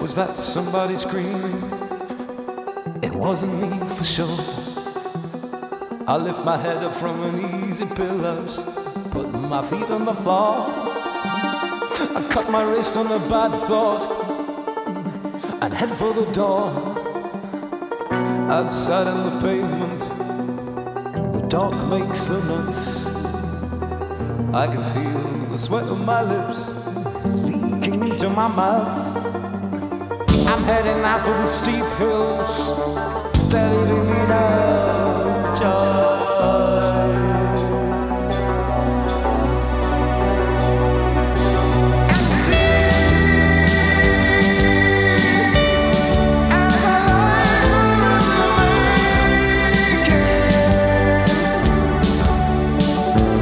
Was that somebody screaming? It wasn't me for sure. I lift my head up from an easy pillows, put my feet on the floor. I cut my wrist on a bad thought and head for the door. Outside on the pavement, the dark makes a noise. I can feel the sweat on my lips leaking into my mouth. I'm heading out for the steep hills, they're leaving me no choice.